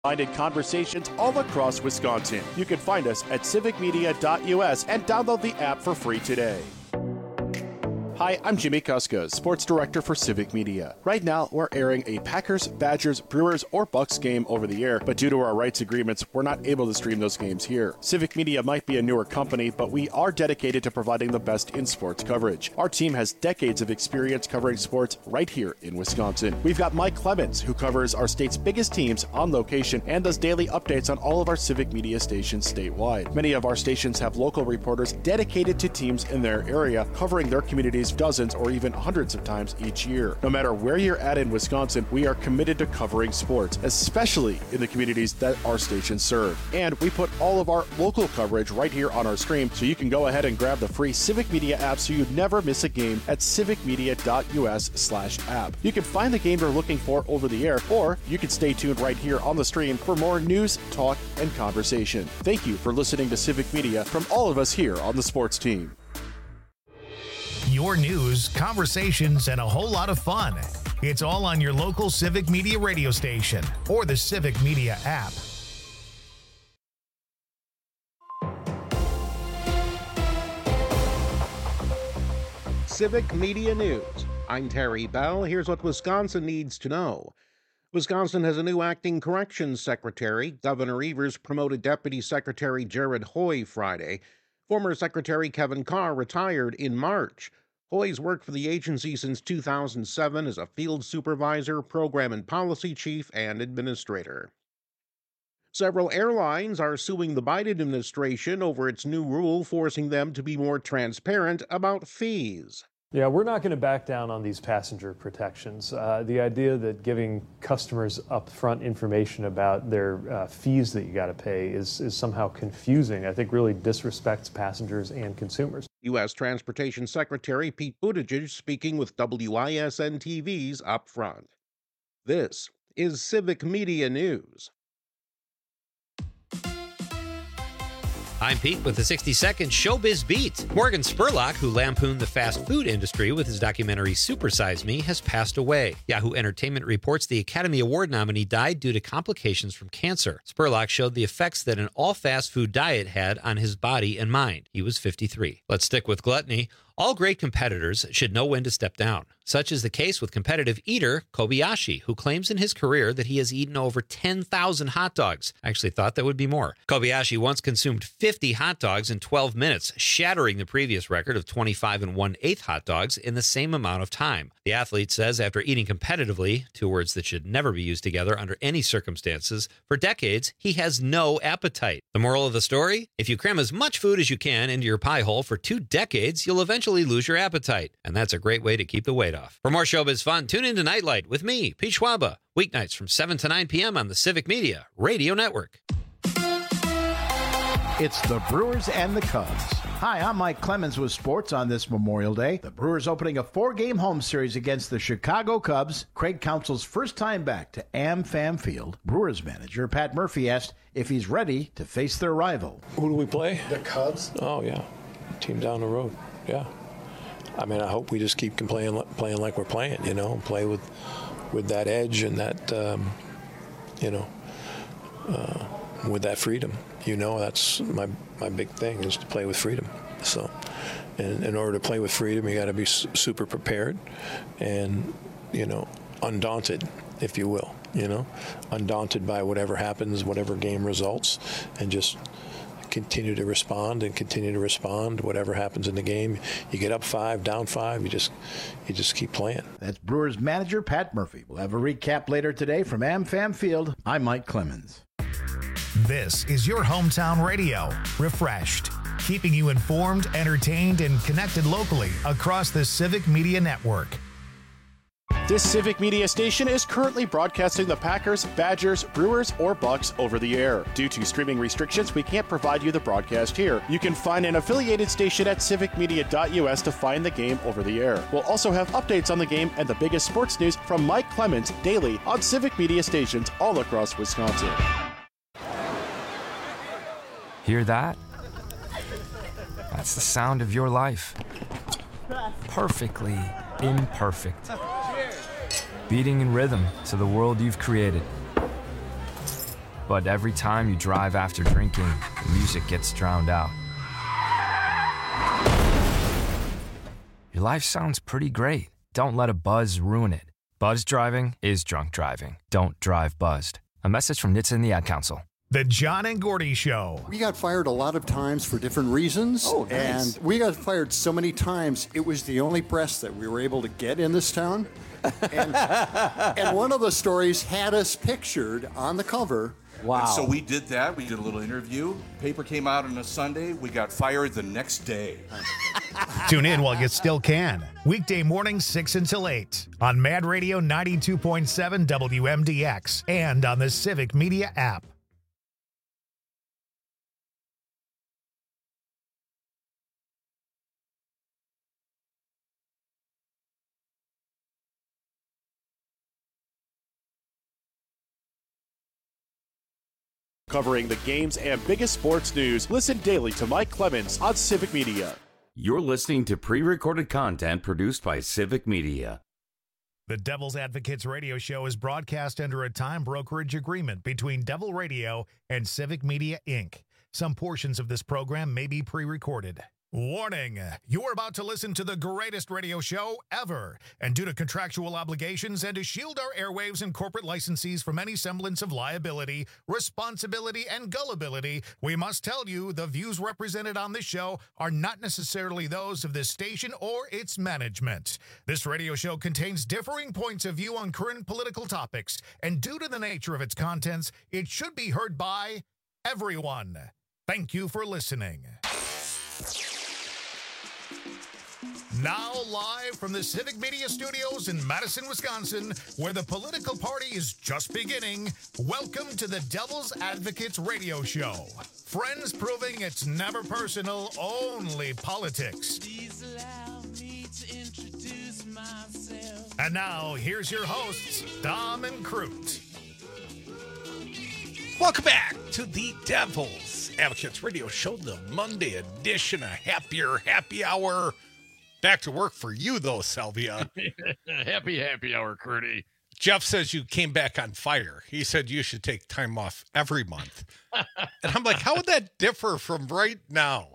minded conversations all across Wisconsin. You can find us at civicmedia.us and download the app for free today. Hi, I'm Jimmy Kuska, Sports Director for Civic Media. Right now, we're airing a Packers, Badgers, Brewers, or Bucks game over the air, but due to our rights agreements, we're not able to stream those games here. Civic Media might be a newer company, but we are dedicated to providing the best in sports coverage. Our team has decades of experience covering sports right here in Wisconsin. We've got Mike Clemens, who covers our state's biggest teams on location and does daily updates on all of our Civic Media stations statewide. Many of our stations have local reporters dedicated to teams in their area, covering their communities dozens or even hundreds of times each year. No matter where you're at in Wisconsin, we are committed to covering sports, especially in the communities that our stations serve. And we put all of our local coverage right here on our stream, so you can go ahead and grab the free Civic Media app so you never miss a game at civicmedia.us/app. You can find the game you're looking for over the air, or you can stay tuned right here on the stream for more news, talk, and conversation. Thank you for listening to Civic Media from all of us here on the sports team. Your news, conversations, and a whole lot of fun. It's all on your local Civic Media radio station or the Civic Media app. Civic Media News. I'm Terry Bell. Here's what Wisconsin needs to know. Wisconsin has a new acting corrections secretary. Governor Evers promoted Deputy Secretary Jared Hoy Friday. Former Secretary Kevin Carr retired in March. Hoy's worked for the agency since 2007 as a field supervisor, program and policy chief, and administrator. Several airlines are suing the Biden administration over its new rule forcing them to be more transparent about fees. Yeah, we're not going to back down on these passenger protections. The idea that giving customers upfront information about their fees that you got to pay is somehow confusing. I think really disrespects passengers and consumers. U.S. Transportation Secretary Pete Buttigieg speaking with WISN-TV's Upfront. This is Civic Media News. I'm Pete with the 60-second Showbiz Beat. Morgan Spurlock, who lampooned the fast food industry with his documentary Super Size Me, has passed away. Yahoo Entertainment reports the Academy Award nominee died due to complications from cancer. Spurlock showed the effects that an all-fast food diet had on his body and mind. He was 53. Let's stick with gluttony. All great competitors should know when to step down. Such is the case with competitive eater Kobayashi, who claims in his career that he has eaten over 10,000 hot dogs. I actually thought that would be more. Kobayashi once consumed 50 hot dogs in 12 minutes, shattering the previous record of 25 1/8 hot dogs in the same amount of time. The athlete says after eating competitively, two words that should never be used together under any circumstances, for decades, he has no appetite. The moral of the story? If you cram as much food as you can into your pie hole for 2 decades, you'll eventually lose your appetite. And that's a great way to keep the weight off. For more showbiz fun, tune into Nightlight with me, Pete Schwaba, weeknights from 7 to 9 p.m. on the Civic Media Radio Network. It's the Brewers and the Cubs. Hi, I'm Mike Clemens with sports on this Memorial Day. The Brewers opening a 4-game home series against the Chicago Cubs. Craig Counsell's first time back to AmFam Field. Brewers manager Pat Murphy asked if he's ready to face their rival. Who do we play? The Cubs. Oh, yeah. Team down the road. Yeah. I mean, I hope we just keep playing like we're playing, you know, play with that edge and that, with that freedom. You know, that's my big thing is to play with freedom. So, in order to play with freedom, you got to be super prepared and, you know, undaunted, if you will, you know, undaunted by whatever happens, whatever game results, and just continue to respond whatever happens in the game. You get up 5, down 5, you just keep playing. That's Brewers manager Pat Murphy. We'll have a recap later today from AmFam Field. I'm Mike Clemens. This is your hometown radio, Refreshed, keeping you informed, entertained, and connected locally across the Civic Media Network. This Civic Media station is currently broadcasting the Packers, Badgers, Brewers, or Bucks over the air. Due to streaming restrictions, we can't provide you the broadcast here. You can find an affiliated station at civicmedia.us to find the game over the air. We'll also have updates on the game and the biggest sports news from Mike Clemens daily on Civic Media stations all across Wisconsin. Hear that? That's the sound of your life. Perfectly imperfect. Beating in rhythm to the world you've created. But every time you drive after drinking, the music gets drowned out. Your life sounds pretty great. Don't let a buzz ruin it. Buzz driving is drunk driving. Don't drive buzzed. A message from NHTSA and the Ad Council. The John and Gordy Show. We got fired a lot of times for different reasons. Oh, nice. And we got fired so many times, it was the only press that we were able to get in this town. And one of the stories had us pictured on the cover. Wow. And so we did that. We did a little interview. Paper came out on a Sunday. We got fired the next day. Tune in while you still can. Weekday mornings 6 until 8 on Mad Radio 92.7 WMDX and on the Civic Media app. Covering the games and biggest sports news, listen daily to Mike Clemens on Civic Media. You're listening to pre-recorded content produced by Civic Media. The Devil's Advocates radio show is broadcast under a time brokerage agreement between Devil Radio and Civic Media, Inc. Some portions of this program may be pre-recorded. Warning, you're about to listen to the greatest radio show ever. And due to contractual obligations and to shield our airwaves and corporate licensees from any semblance of liability, responsibility, and gullibility, we must tell you the views represented on this show are not necessarily those of this station or its management. This radio show contains differing points of view on current political topics, and due to the nature of its contents, it should be heard by everyone. Thank you for listening. Now live from the Civic Media Studios in Madison, Wisconsin, where the political party is just beginning, welcome to the Devil's Advocates radio show. Friends proving it's never personal, only politics. Please allow me to introduce myself. And now, here's your hosts, Dom and Crute. Welcome back to the Devil's Advocates radio show, the Monday edition, a happier happy hour. Back to work for you, though, Salvia. happy hour, Curdy. Jeff says you came back on fire. He said you should take time off every month. And I'm like, how would that differ from right now?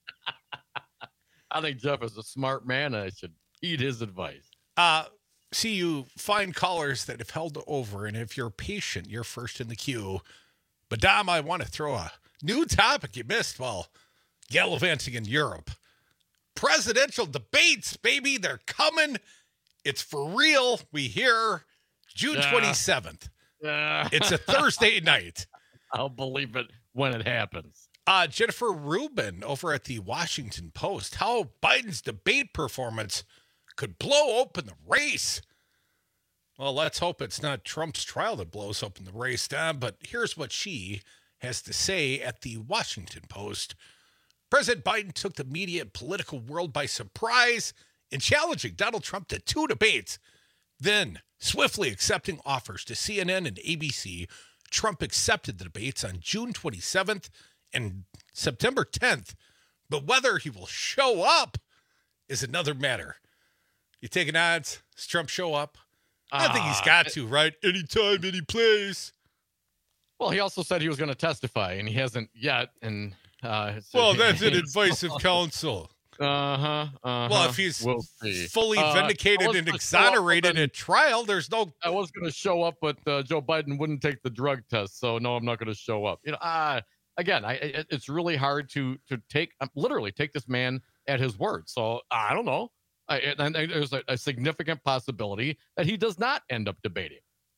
I think Jeff is a smart man, and I should heed his advice. See, you find callers that have held over, and if you're patient, you're first in the queue. But, Dom, I want to throw a new topic you missed while gallivanting in Europe. Presidential debates, baby. They're coming. It's for real. We hear June 27th. It's a Thursday night. I'll believe it when it happens. Jennifer Rubin over at the Washington Post. How Biden's debate performance could blow open the race. Well, let's hope it's not Trump's trial that blows open the race, Dom. But here's what she has to say at the Washington Post. President Biden took the media and political world by surprise in challenging Donald Trump to 2 debates. Then, swiftly accepting offers to CNN and ABC, Trump accepted the debates on June 27th and September 10th. But whether he will show up is another matter. You taking odds? Does Trump show up? I think he's got to, right? Anytime, any place. Well, he also said he was going to testify, and he hasn't yet. And well, that's an advice of counsel. Well, if he's fully vindicated and exonerated at trial, there's no. I was going to show up, but Joe Biden wouldn't take the drug test, so no, I'm not going to show up. Again, it's really hard to literally take this man at his word. So I don't know. And there's a significant possibility that he does not end up debating.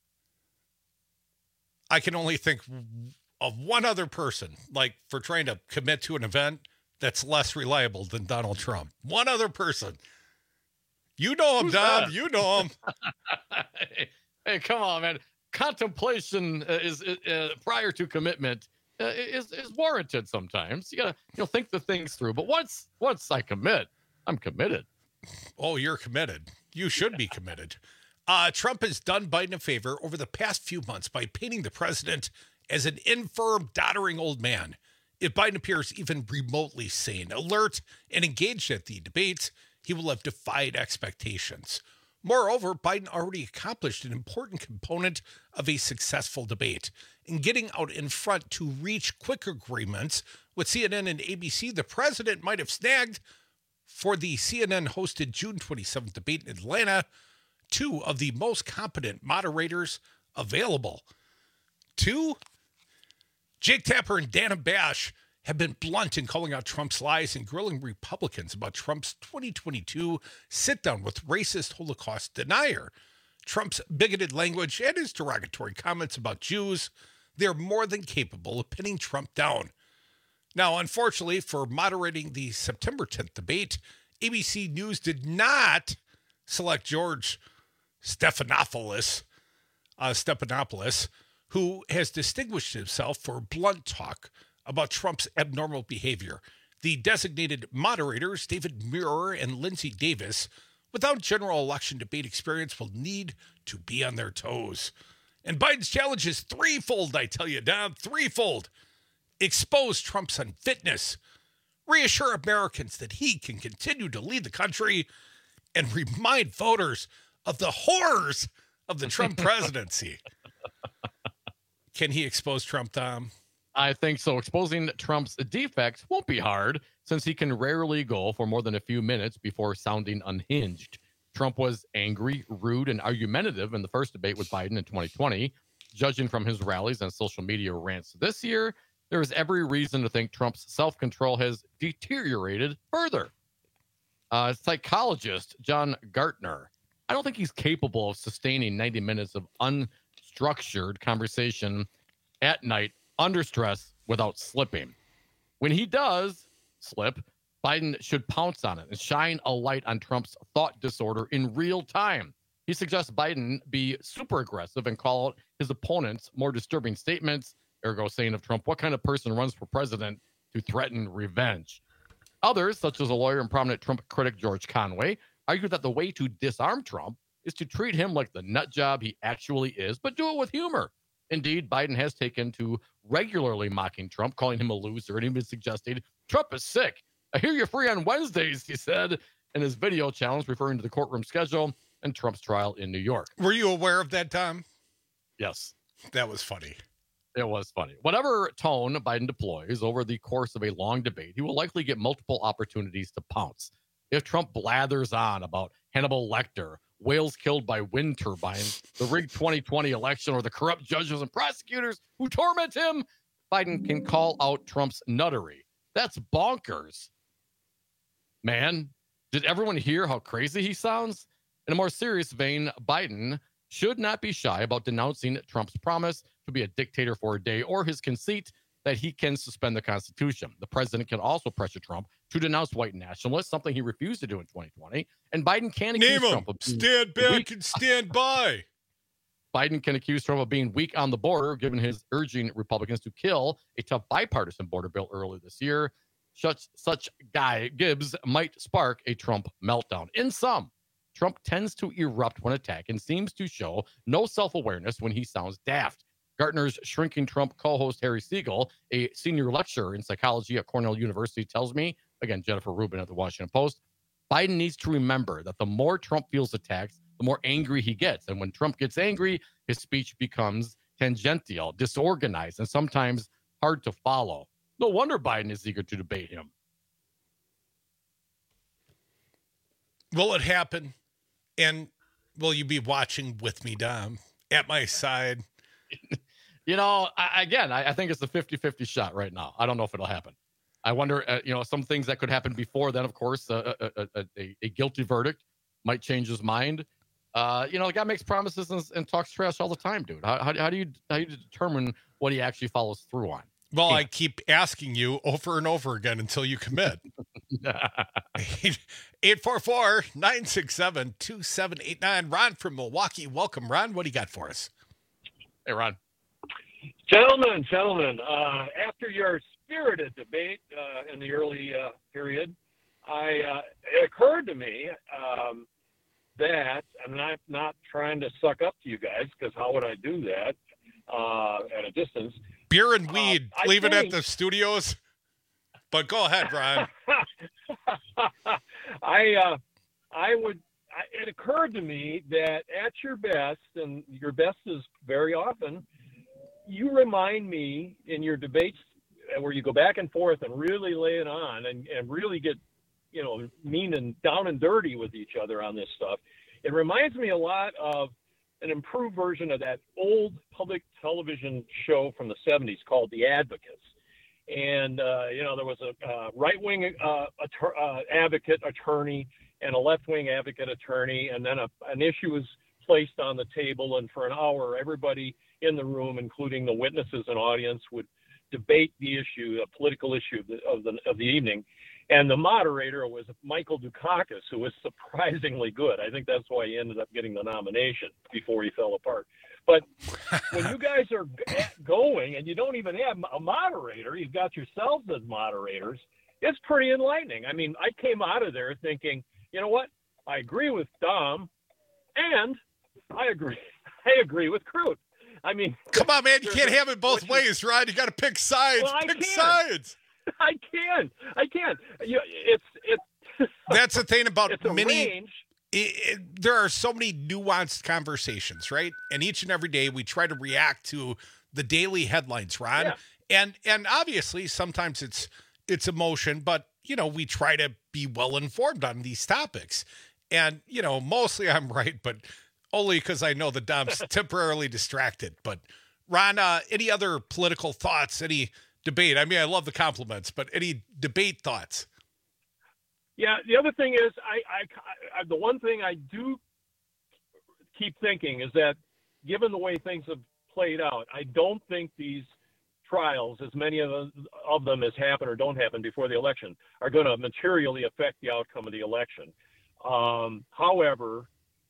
I can only think of one other person, like for trying to commit to an event that's less reliable than Donald Trump. One other person. You know him, Dom. You know him. Hey, come on, man. Contemplation is prior to commitment is warranted sometimes. You gotta think the things through. But once I commit, I'm committed. Oh, you're committed. You should be committed. Trump has done Biden a favor over the past few months by painting the president as an infirm, doddering old man. If Biden appears even remotely sane, alert, and engaged at the debates, he will have defied expectations. Moreover, Biden already accomplished an important component of a successful debate in getting out in front to reach quick agreements with CNN and ABC. The president might have snagged for the CNN-hosted June 27th debate in Atlanta two of the most competent moderators available. Two, Jake Tapper and Dana Bash have been blunt in calling out Trump's lies and grilling Republicans about Trump's 2022 sit-down with racist Holocaust denier. Trump's bigoted language and his derogatory comments about Jews, they're more than capable of pinning Trump down. Now, unfortunately, for moderating the September 10th debate, ABC News did not select George Stephanopoulos, who has distinguished himself for blunt talk about Trump's abnormal behavior. The designated moderators, David Muir and Lindsey Davis, without general election debate experience, will need to be on their toes. And Biden's challenge is threefold, I tell you, Dom, threefold. Expose Trump's unfitness, reassure Americans that he can continue to lead the country, and remind voters of the horrors of the Trump presidency. Can he expose Trump, Tom? I think so. Exposing Trump's defects won't be hard, since he can rarely go for more than a few minutes before sounding unhinged. Trump was angry, rude, and argumentative in the first debate with Biden in 2020. Judging from his rallies and social media rants this year, there is every reason to think Trump's self-control has deteriorated further. Psychologist John Gartner, I don't think he's capable of sustaining 90 minutes of unstructured conversation at night under stress without slipping. When he does slip, Biden should pounce on it and shine a light on Trump's thought disorder in real time. He suggests Biden be super aggressive and call out his opponents more disturbing statements, ergo saying of Trump, what kind of person runs for president to threaten revenge? Others, such as a lawyer and prominent Trump critic George Conway, argue that the way to disarm Trump is to treat him like the nut job he actually is, but do it with humor. Indeed, Biden has taken to regularly mocking Trump, calling him a loser, and even suggesting Trump is sick. I hear you're free on Wednesdays, he said in his video challenge, referring to the courtroom schedule and Trump's trial in New York. Were you aware of that, Tom? Yes. That was funny. It was funny. Whatever tone Biden deploys over the course of a long debate, he will likely get multiple opportunities to pounce. If Trump blathers on about Hannibal Lecter, whales killed by wind turbines, the rigged 2020 election, or the corrupt judges and prosecutors who torment him, Biden can call out Trump's nuttery. That's bonkers. Man, did everyone hear how crazy he sounds? In a more serious vein, Biden should not be shy about denouncing Trump's promise to be a dictator for a day or his conceit that he can suspend the Constitution. The president can also pressure Trump to denounce white nationalists, something he refused to do in 2020. And Biden can accuse Trump of being stand back weak. and stand by. Biden can accuse Trump of being weak on the border, given his urging Republicans to kill a tough bipartisan border bill earlier this year. Such guy Gibbs might spark a Trump meltdown. In sum, Trump tends to erupt when attacked and seems to show no self-awareness when he sounds daft. Gartner's Shrinking Trump co-host Harry Siegel, a senior lecturer in psychology at Cornell University, tells me, again, Jennifer Rubin at the Washington Post, Biden needs to remember that the more Trump feels attacked, the more angry he gets. And when Trump gets angry, his speech becomes tangential, disorganized, and sometimes hard to follow. No wonder Biden is eager to debate him. Will it happen? And will you be watching with me, Dom, at my side? You know, I think it's a 50-50 shot right now. I don't know if it'll happen. I wonder, some things that could happen before then, of course, a guilty verdict might change his mind. The guy makes promises and talks trash all the time, dude. How do you determine what he actually follows through on? Well, I keep asking you over and over again until you commit. 844-967-2789. Ron from Milwaukee. Welcome, Ron. What do you got for us? Hey, Ron. Gentlemen, after your spirited debate in the early period, it occurred to me that, and I'm not trying to suck up to you guys, because how would I do that at a distance? Beer and weed, leave it at the studios. But go ahead, Ron. I it occurred to me that at your best, and your best is very often, you remind me in your debates where you go back and forth and really lay it on and really get, mean and down and dirty with each other on this stuff. It reminds me a lot of an improved version of that old public television show from the 70s called The Advocates. And, there was a right-wing advocate attorney and a left-wing advocate attorney, and then an issue was placed on the table, and for an hour, everybody in the room, including the witnesses and audience, would debate the issue, a political issue of the evening. And the moderator was Michael Dukakis, who was surprisingly good. I think that's why he ended up getting the nomination before he fell apart. But when you guys are going and you don't even have a moderator, you've got yourselves as moderators, it's pretty enlightening. I mean, I came out of there thinking, you know what? I agree with Dom, and I agree with Crute. I mean, come on, man, you can't have it both ways, Ron. You got to pick sides. Well, pick sides. I can. It's that's the thing about many. Range. There are so many nuanced conversations, right? And each and every day we try to react to the daily headlines, Ron. Yeah. And obviously sometimes it's emotion, but we try to be well informed on these topics. And mostly I'm right, but only because I know that Dom's temporarily distracted. But Ron, any other political thoughts? Any debate? I mean, I love the compliments, but any debate thoughts? Yeah, the other thing is, I the one thing I do keep thinking is that, given the way things have played out, I don't think these trials, as many of them as happen or don't happen before the election, are going to materially affect the outcome of the election. However,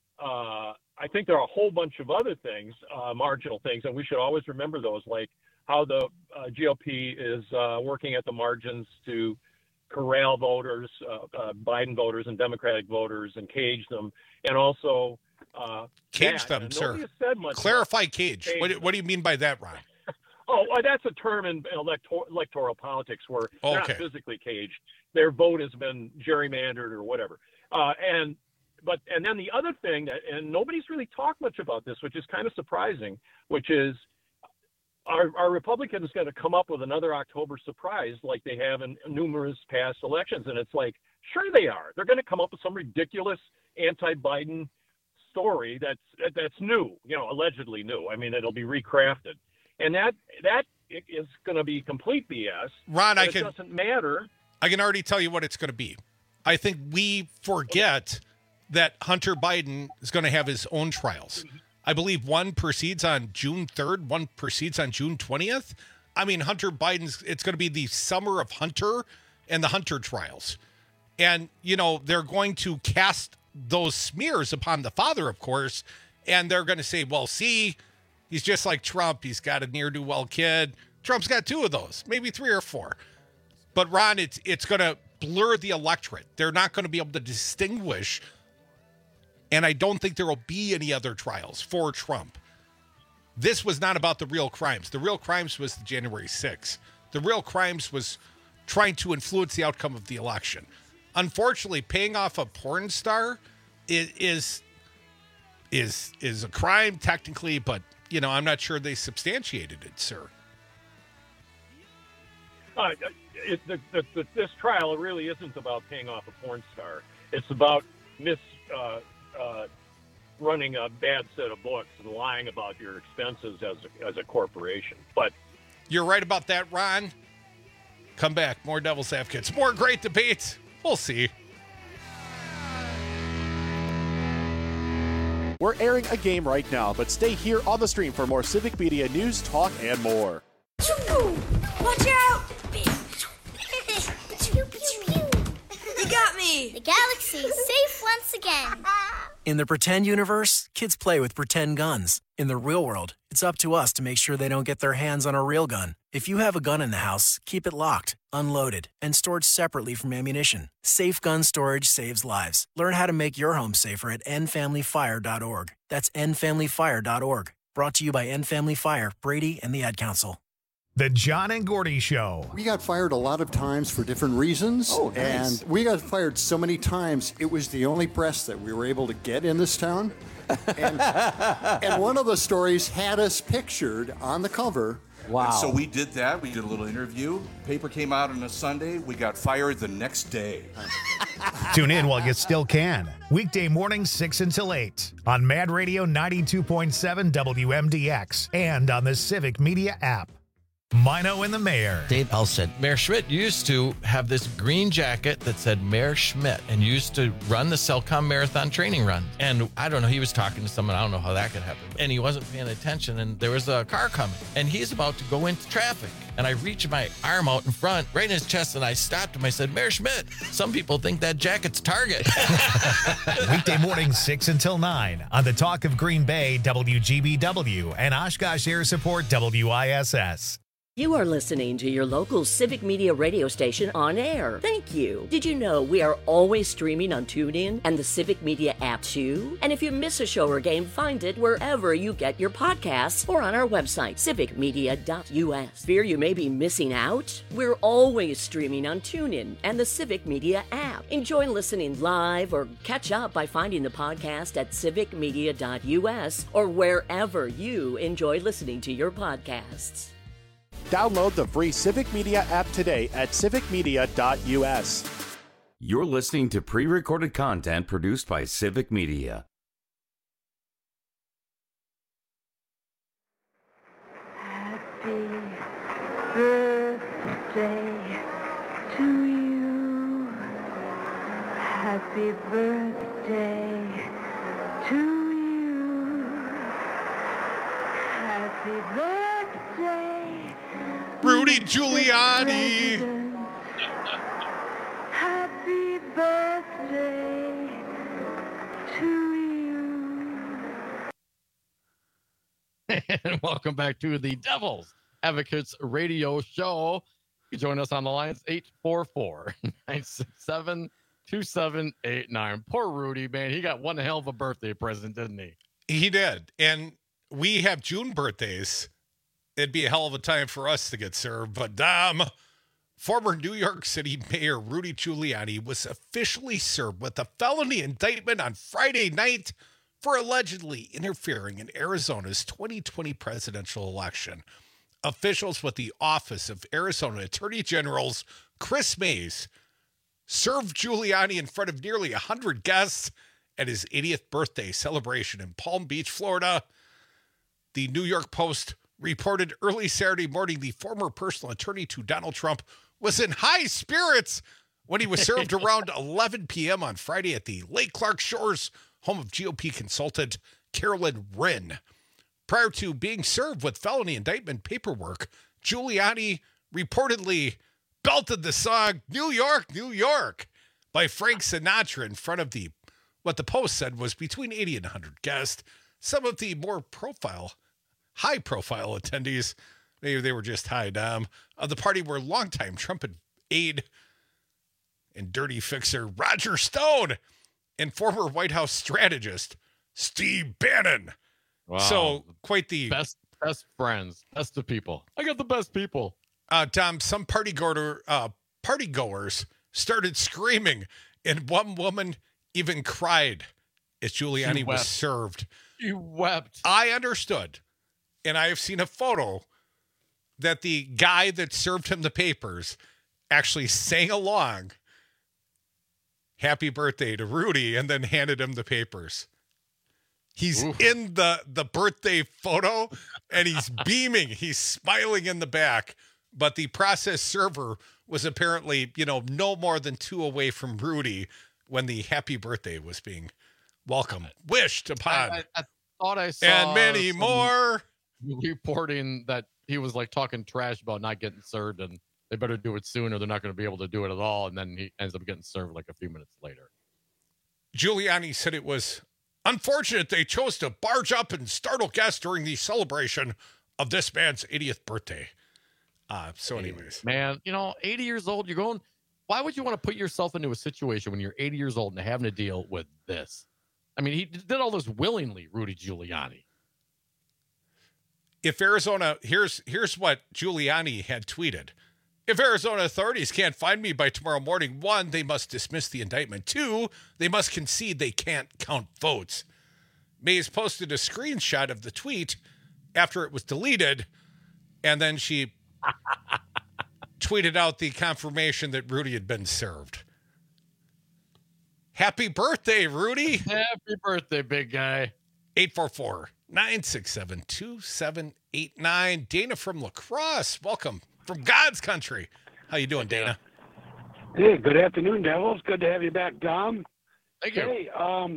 I think there are a whole bunch of other things, marginal things, and we should always remember those, like how the GOP is working at the margins to corral voters, Biden voters and Democratic voters, and cage them, and also cage them, sir. Clarify cage. What do you mean by that, Ron? Oh, that's a term in electoral politics where they're not physically caged. Their vote has been gerrymandered or whatever. And then the other thing and nobody's really talked much about this, which is kind of surprising, which is are Republicans going to come up with another October surprise like they have in numerous past elections? And it's like, sure they are. They're going to come up with some ridiculous anti-Biden story that's new, allegedly new. I mean, it'll be recrafted. And that is going to be complete BS. Ron, it doesn't matter. I can already tell you what it's going to be. I think we forget that Hunter Biden is going to have his own trials. I believe one proceeds on June 3rd, one proceeds on June 20th. I mean, Hunter Biden's, it's going to be the summer of Hunter and the Hunter trials. And, they're going to cast those smears upon the father, of course, and they're going to say, well, see, he's just like Trump. He's got a ne'er-do-well kid. Trump's got 2 of those, maybe 3 or 4. But, Ron, it's going to blur the electorate. They're not going to be able to distinguish. And I don't think there will be any other trials for Trump. This was not about the real crimes. The real crimes was the January 6th. The real crimes was trying to influence the outcome of the election. Unfortunately, paying off a porn star is a crime technically, but I'm not sure they substantiated it, sir. This trial really isn't about paying off a porn star. It's about running a bad set of books and lying about your expenses as a corporation. But you're right about that, Ron. Come back. More Devil's Advocates. More great debates. We'll see. We're airing a game right now, but stay here on the stream for more Civic Media news, talk, and more. Watch out! You got me! The galaxy is safe once again. In the pretend universe, kids play with pretend guns. In the real world, it's up to us to make sure they don't get their hands on a real gun. If you have a gun in the house, keep it locked, unloaded, and stored separately from ammunition. Safe gun storage saves lives. Learn how to make your home safer at endfamilyfire.org. That's endfamilyfire.org. Brought to you by End Family Fire, Brady, and the Ad Council. The John and Gordy Show. We got fired a lot of times for different reasons. Oh, nice. And we got fired so many times, it was the only press that we were able to get in this town. And one of the stories had us pictured on the cover. Wow. And so we did that. We did a little interview. Paper came out on a Sunday. We got fired the next day. Tune in while you still can. Weekday mornings 6 until 8 on Mad Radio 92.7 WMDX and on the Civic Media app. Mino and the Mayor. Dave Bell said, Mayor Schmidt used to have this green jacket that said Mayor Schmidt and used to run the Cellcom Marathon training run. And I don't know, he was talking to someone, I don't know how that could happen. And he wasn't paying attention and there was a car coming and he's about to go into traffic. And I reached my arm out in front, right in his chest, and I stopped him. I said, Mayor Schmidt, some people think that jacket's Target. Weekday mornings 6 until 9 on the Talk of Green Bay, WGBW, and Oshkosh Air Support, WISS. You are listening to your local Civic Media radio station on air. Thank you. Did you know we are always streaming on TuneIn and the Civic Media app too? And if you miss a show or game, find it wherever you get your podcasts or on our website, civicmedia.us. Fear you may be missing out? We're always streaming on TuneIn and the Civic Media app. Enjoy listening live or catch up by finding the podcast at civicmedia.us or wherever you enjoy listening to your podcasts. Download the free Civic Media app today at civicmedia.us. You're listening to pre-recorded content produced by Civic Media. Happy birthday to you. Happy birthday to you. Happy birthday. Rudy Giuliani. Happy birthday to you. And welcome back to the Devil's Advocates Radio Show. You join us on the lines 844-967-2789. Poor Rudy, man. He got one hell of a birthday present, didn't he? He did. And we have June birthdays. It'd be a hell of a time for us to get served, but former New York City Mayor Rudy Giuliani was officially served with a felony indictment on Friday night for allegedly interfering in Arizona's 2020 presidential election. Officials with the Office of Arizona Attorney General's Chris Mays served Giuliani in front of nearly 100 guests at his 80th birthday celebration in Palm Beach, Florida. The New York Post reported early Saturday morning the former personal attorney to Donald Trump was in high spirits when he was served around 11 p.m. on Friday at the Lake Clark Shores home of GOP consultant Carolyn Wren. Prior to being served with felony indictment paperwork, Giuliani reportedly belted the song New York, New York by Frank Sinatra in front of what the Post said was between 80 and 100 guests. Some of the more high-profile attendees, maybe they were just high dom, of the party were longtime Trump aide and dirty fixer Roger Stone and former White House strategist Steve Bannon. Wow. So quite the best friends, best of people. I got the best people. Tom, some partygoers started screaming, and one woman even cried as Giuliani was served. She wept. I understood. And I have seen a photo that the guy that served him the papers actually sang along happy birthday to Rudy and then handed him the papers. He's in the birthday photo and he's beaming. He's smiling in the back. But the process server was apparently, no more than 2 away from Rudy when the happy birthday was being wished upon. I thought I saw and many more reporting that he was like talking trash about not getting served and they better do it soon or they're not going to be able to do it at all. And then he ends up getting served like a few minutes later. Giuliani said it was unfortunate they chose to barge up and startle guests during the celebration of this man's 80th birthday. Anyways. Man, 80 years old, you're going, why would you want to put yourself into a situation when you're 80 years old and having to deal with this? I mean, he did all this willingly, Rudy Giuliani. if Arizona, here's what Giuliani had tweeted. If Arizona authorities can't find me by tomorrow morning, 1, they must dismiss the indictment. 2, they must concede they can't count votes. Mays posted a screenshot of the tweet after it was deleted, and then she tweeted out the confirmation that Rudy had been served. Happy birthday, Rudy. Happy birthday, big guy. 844-967-2789. Dana from La Crosse, welcome from God's country. How you doing, Dana? Hey, good afternoon, Devils. Good to have you back, Dom. Thank you. Hey,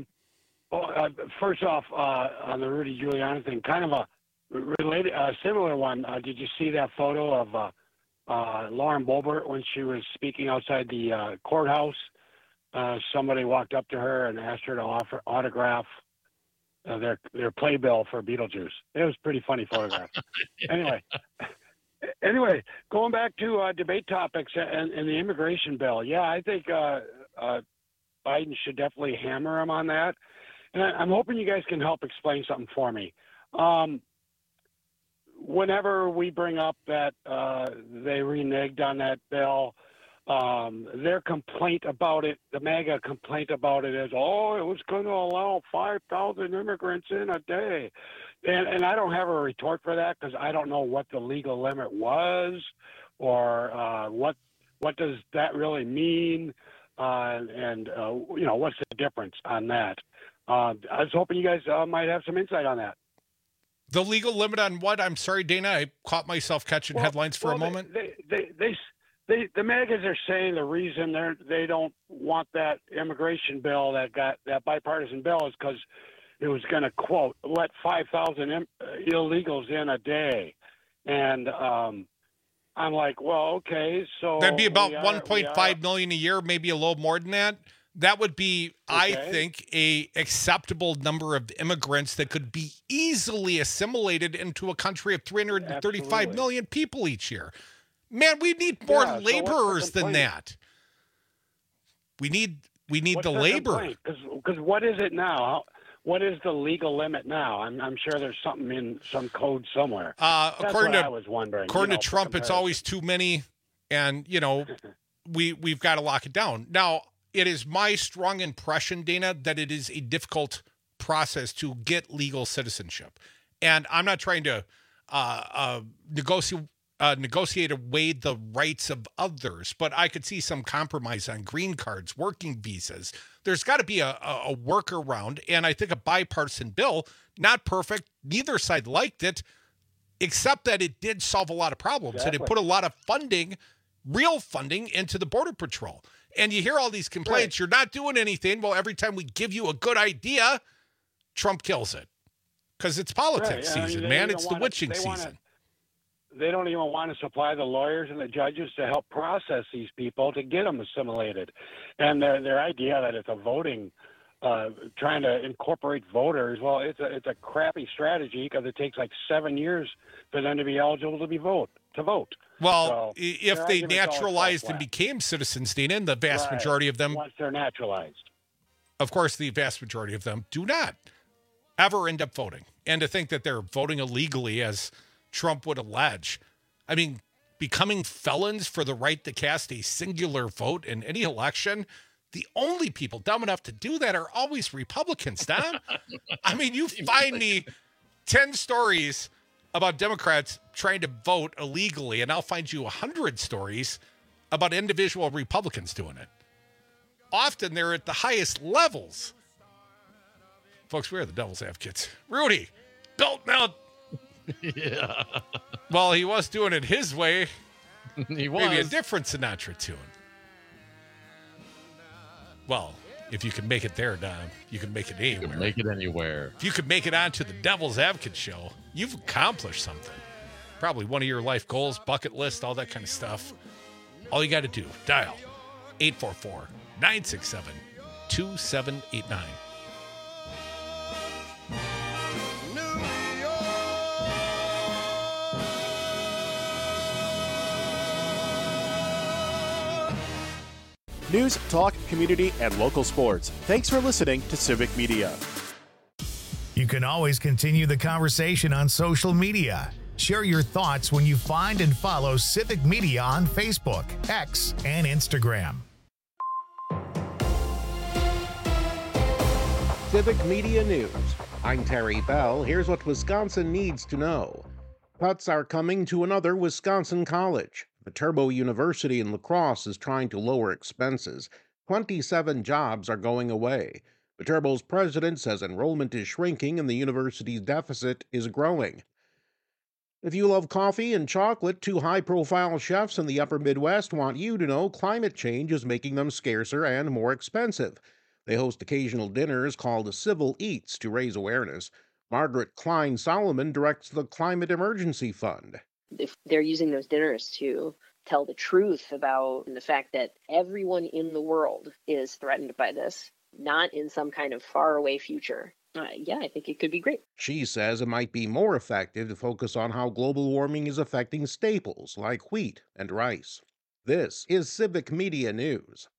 first off, on the Rudy Giuliani thing, kind of a related, similar one. Did you see that photo of Lauren Boebert when she was speaking outside the courthouse? Somebody walked up to her and asked her to autograph their playbill for Beetlejuice. It was a pretty funny photograph. Anyway, going back to debate topics and the immigration bill. Yeah, I think Biden should definitely hammer him on that. And I'm hoping you guys can help explain something for me. Whenever we bring up that they reneged on that bill, their complaint about it, the MAGA complaint about it is, it was going to allow 5,000 immigrants in a day. And I don't have a retort for that because I don't know what the legal limit was or what does that really mean and what's the difference on that. I was hoping you guys might have some insight on that. The legal limit on what? I'm sorry, Dana. I caught myself catching headlines for a moment. The MAGAs are saying the reason they don't want that immigration bill, that bipartisan bill, is because it was going to, quote, let 5,000 illegals in a day. And I'm like, well, okay, so that'd be about 1.5 million a year, maybe a little more than that. That would be, I think, a acceptable number of immigrants that could be easily assimilated into a country of 335 million people each year. Man, we need more laborers than that. We need the labor. Because what is it now? What is the legal limit now? I'm sure there's something in some code somewhere. According to, I was wondering. According to Trump, it's always too many, and we've got to lock it down. Now, it is my strong impression, Dana, that it is a difficult process to get legal citizenship, and I'm not trying to negotiate away the rights of others, but I could see some compromise on green cards, working visas. There's got to be a workaround, and I think a bipartisan bill, not perfect, neither side liked it, except that it did solve a lot of problems, and it put a lot of funding, real funding, into the Border Patrol. And you hear all these complaints, you're not doing anything. Well, every time we give you a good idea, Trump kills it. Because it's politics season, man. It's the witching season. They don't even want to supply the lawyers and the judges to help process these people to get them assimilated. And their idea that it's a voting, trying to incorporate voters, well, it's a crappy strategy because it takes like 7 years for them to be eligible to vote. Well, if they naturalized and became citizens, Dana, and the vast majority of them, once they're naturalized, of course, the vast majority of them do not ever end up voting. And to think that they're voting illegally, as Trump would allege, I mean, becoming felons for the right to cast a singular vote in any election, the only people dumb enough to do that are always Republicans, Don. I mean, you find me 10 stories about Democrats trying to vote illegally, and I'll find you 100 stories about individual Republicans doing it. Often they're at the highest levels. Folks, we are the Devil's Advocates. Rudy, belting out. Yeah. Well, he was doing it his way. He was. Maybe a different Sinatra tune. Well, if you can make it there, Don, you can make it anywhere. You can make it anywhere. If you could make it onto the Devil's Advocate show, you've accomplished something. Probably one of your life goals, bucket list, all that kind of stuff. All you got to do, dial 844-967-2789. News, talk, community, and local sports. Thanks for listening to Civic Media. You can always continue the conversation on social media. Share your thoughts when you find and follow Civic Media on Facebook, X, and Instagram. Civic Media News. I'm Terry Bell. Here's what Wisconsin needs to know. Cuts are coming to another Wisconsin college. Viterbo University in La Crosse is trying to lower expenses. 27 jobs are going away. Viterbo's president says enrollment is shrinking and the university's deficit is growing. If you love coffee and chocolate, two high-profile chefs in the upper Midwest want you to know climate change is making them scarcer and more expensive. They host occasional dinners called Civil Eats to raise awareness. Margaret Klein Solomon directs the Climate Emergency Fund. If they're using those dinners to tell the truth about the fact that everyone in the world is threatened by this, not in some kind of faraway future, I think it could be great. She says it might be more effective to focus on how global warming is affecting staples like wheat and rice. This is Civic Media News.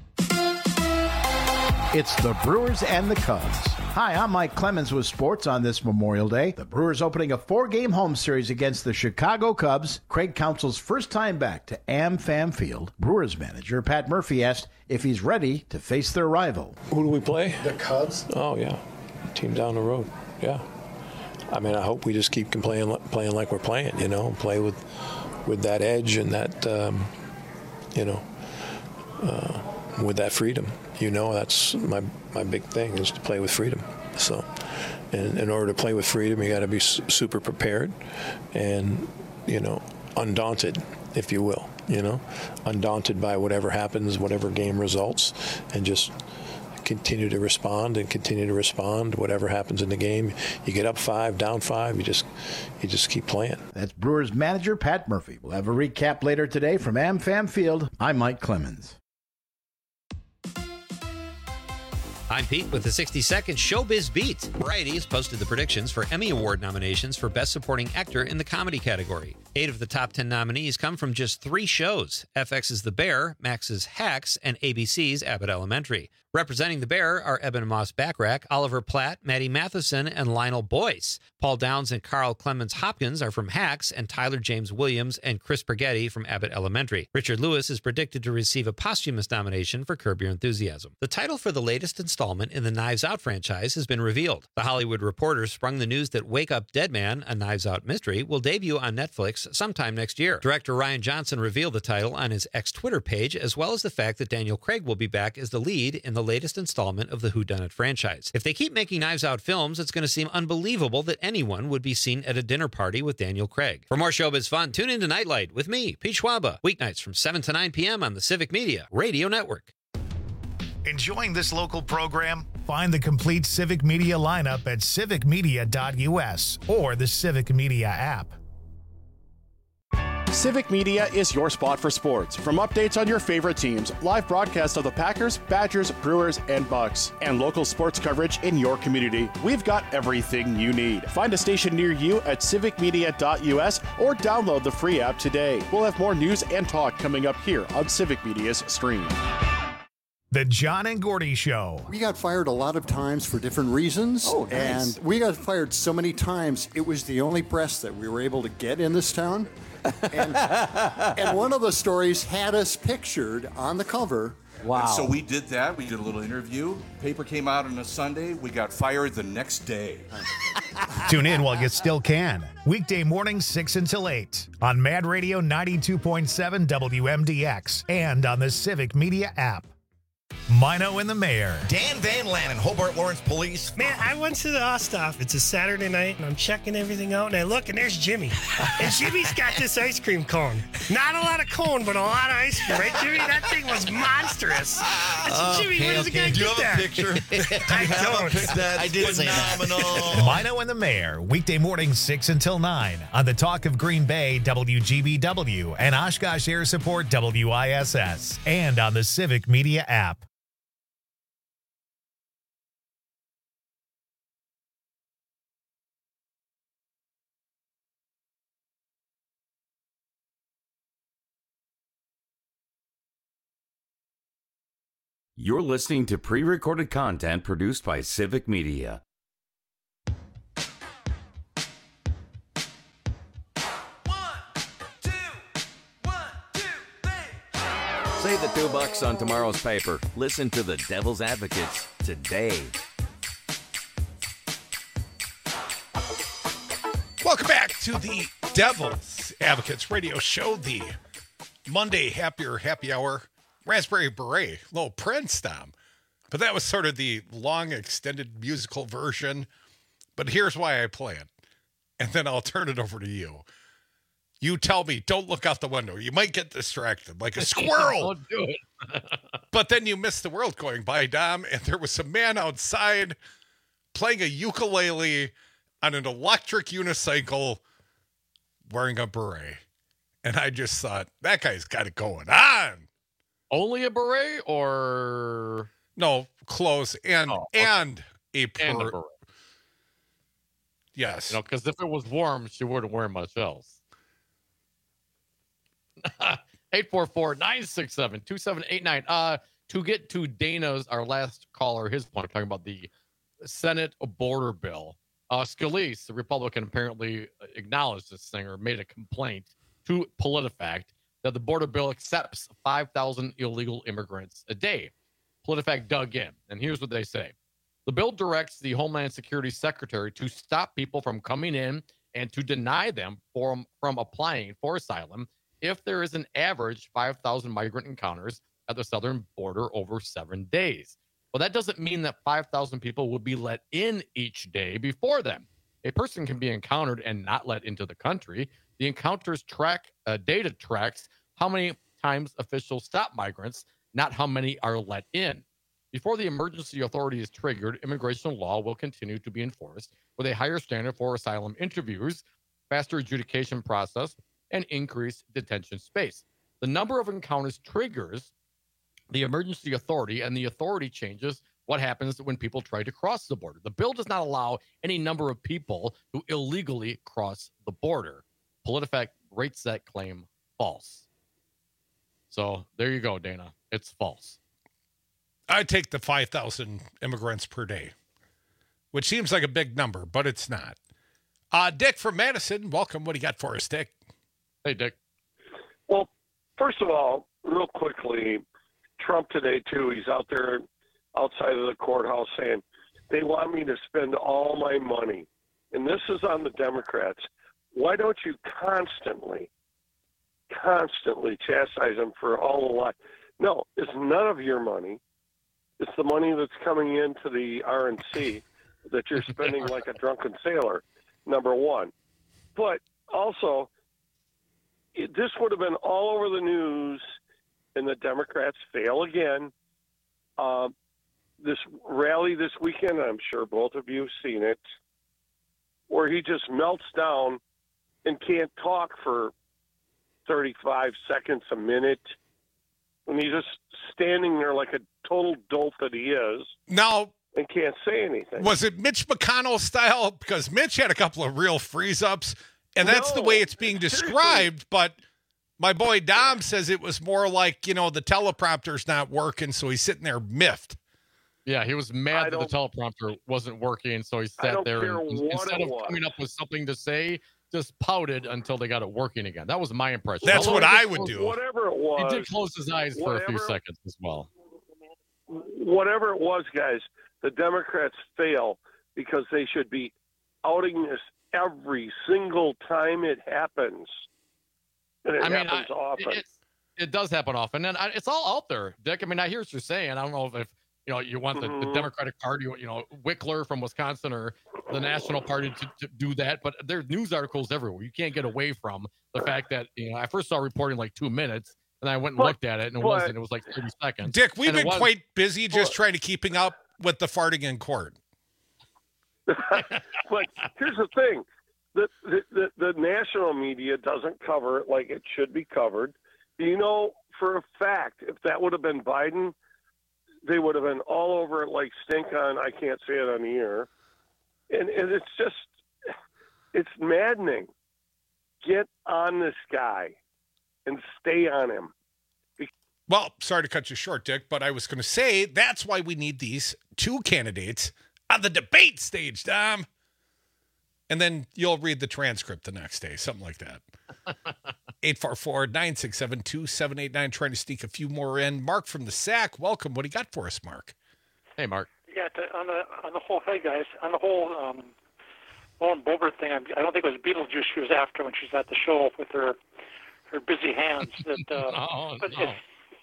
It's the Brewers and the Cubs. Hi, I'm Mike Clemens with sports on this Memorial Day. The Brewers opening a 4-game home series against the Chicago Cubs. Craig Counsell's first time back to AmFam Field. Brewers manager Pat Murphy asked if he's ready to face their rival. Who do we play? The Cubs. Oh, yeah. Team down the road. Yeah. I mean, I hope we just keep playing like we're playing, play with that edge and that, with that freedom. That's my big thing is to play with freedom. So, and in order to play with freedom, you got to be super prepared and, undaunted, if you will, undaunted by whatever happens, whatever game results, and just continue to respond, whatever happens in the game. You get up 5, down 5, you just keep playing. That's Brewers manager Pat Murphy. We'll have a recap later today from AmFam Field. I'm Mike Clemens. I'm Pete with the 60-second Showbiz Beat. Variety has posted the predictions for Emmy Award nominations for Best Supporting Actor in the comedy category. 8 of the top 10 nominees come from just 3 shows: FX's The Bear, Max's Hacks, and ABC's Abbott Elementary. Representing The Bear are Eben Moss-Backrack, Oliver Platt, Maddie Matheson, and Lionel Boyce. Paul Downs and Carl Clemens Hopkins are from Hacks, and Tyler James Williams and Chris Spaghetti from Abbott Elementary. Richard Lewis is predicted to receive a posthumous nomination for Curb Your Enthusiasm. The title for the latest installment in the Knives Out franchise has been revealed. The Hollywood Reporter sprung the news that Wake Up Dead Man, a Knives Out mystery, will debut on Netflix sometime next year. Director Rian Johnson revealed the title on his ex-Twitter page, as well as the fact that Daniel Craig will be back as the lead in the latest installment of the Whodunit franchise. If they keep making Knives Out films, it's going to seem unbelievable that anyone would be seen at a dinner party with Daniel Craig. For more showbiz fun, tune in to Nightlight with me, Pete Schwaba, weeknights from 7 to 9 p.m. on the Civic Media Radio Network. Enjoying this local program? Find the complete Civic Media lineup at civicmedia.us or the Civic Media app. Civic Media is your spot for sports. From updates on your favorite teams, live broadcasts of the Packers, Badgers, Brewers, and Bucks, and local sports coverage in your community, we've got everything you need. Find a station near you at civicmedia.us or download the free app today. We'll have more news and talk coming up here on Civic Media's stream. The John and Gordy Show. We got fired a lot of times for different reasons. Oh, nice. And we got fired so many times, it was the only press that we were able to get in this town. And one of the stories had us pictured on the cover. Wow. And so we did that. We did a little interview. Paper came out on a Sunday. We got fired the next day. Tune in while you still can. Weekday mornings 6 until 8 on Mad Radio 92.7 WMDX and on the Civic Media app. Mino and the Mayor. Dan Van Lannen, Hobart Lawrence Police. Man, I went to the Osthoff. It's a Saturday night, and I'm checking everything out, and I look, and there's Jimmy. And Jimmy's got this ice cream cone. Not a lot of cone, but a lot of ice cream, right, Jimmy? That thing was monstrous. I said, Jimmy, where does the guy Do you get have that? a picture? I don't. I did say that. Phenomenal. Mino and the Mayor, weekday mornings 6 until 9 on the Talk of Green Bay, WGBW, and Oshkosh Air Support, WISS, and on the Civic Media app. You're listening to pre-recorded content produced by Civic Media. Save the $2 on tomorrow's paper. Listen to the Devil's Advocates today. Welcome back to the Devil's Advocates radio show, the Monday Happy Hour. Raspberry Beret, little Prince, Tom. But that was sort of the long, extended musical version. But here's why I play it. And then I'll turn it over to you. You tell me, don't look out the window. You might get distracted like a squirrel. Don't do it. But then you miss the world going by, Dom, and there was a man outside playing a ukulele on an electric unicycle wearing a beret. And I just thought, that guy's got it going on. Only a beret or? No, clothes and a beret. Yes. You know, because if it was warm, she wouldn't wear much else. 844-967-2789. To get to Dana's, our last caller, his point, talking about the Senate border bill. Scalise, the Republican, apparently acknowledged this thing or made a complaint to PolitiFact that the border bill accepts 5,000 illegal immigrants a day. PolitiFact dug in, and here's what they say. The bill directs the Homeland Security Secretary to stop people from coming in and to deny them from applying for asylum if there is an average 5,000 migrant encounters at the southern border over 7 days. Well, that doesn't mean that 5,000 people would be let in each day before them. A person can be encountered and not let into the country. The encounters data tracks how many times officials stop migrants, not how many are let in. Before the emergency authority is triggered, immigration law will continue to be enforced with a higher standard for asylum interviews, faster adjudication process, and increased detention space. The number of encounters triggers the emergency authority, and the authority changes what happens when people try to cross the border. The bill does not allow any number of people to illegally cross the border. PolitiFact rates that claim false. So there you go, Dana. It's false. I take the 5,000 immigrants per day, which seems like a big number, but it's not. Dick from Madison, welcome. What do you got for us, Dick? Hey, Dick. Well, first of all, real quickly, Trump today, too, he's out there outside of the courthouse saying, they want me to spend all my money. And this is on the Democrats. Why don't you constantly chastise them for all the lie? No, it's none of your money. It's the money that's coming into the RNC that you're spending like a drunken sailor, number one. But also, this would have been all over the news, and the Democrats fail again. This rally this weekend, I'm sure both of you have seen it, where he just melts down and can't talk for 35 seconds, a minute, when he's just standing there like a total dope that he is. Now, and can't say anything. Was it Mitch McConnell style? Because Mitch had a couple of real freeze-ups, and that's the way it's being described, but my boy Dom says it was more like, the teleprompter's not working, so he's sitting there miffed. Yeah, he was mad that the teleprompter wasn't working, so he sat there and instead of coming up with something to say, just pouted until they got it working again. That was my impression. That's what I would do. Whatever it was. He did close his eyes for a few seconds as well. Whatever it was, guys, the Democrats fail because they should be outing this every single time it happens. And it happens often. It does happen often. And it's all out there, Dick. I mean, I hear what you're saying. I don't know if you want the Democratic Party, Wickler from Wisconsin or the National Party to do that. But there's news articles everywhere. You can't get away from the fact that, I first saw reporting like 2 minutes, and I went and looked at it, and it wasn't. It was like 30 seconds. Dick, we've been quite busy just trying to keeping up with the farting in court. But here's the thing. The national media doesn't cover it like it should be covered. You know, for a fact, if that would have been Biden, they would have been all over it like stink on, I can't say it on the air. And it's just, it's maddening. Get on this guy and stay on him. Well, sorry to cut you short, Dick, but I was going to say that's why we need these two candidates on the debate stage, Dom. And then you'll read the transcript the next day, something like that. 844-967-2789, trying to sneak a few more in. Mark from the Sac, welcome. What do you got for us, Mark? Hey, Mark. Yeah, on the whole, hey guys, on the whole Lauren Boebert thing, I don't think it was Beetlejuice she was after when she's at the show with her busy hands. That, but no.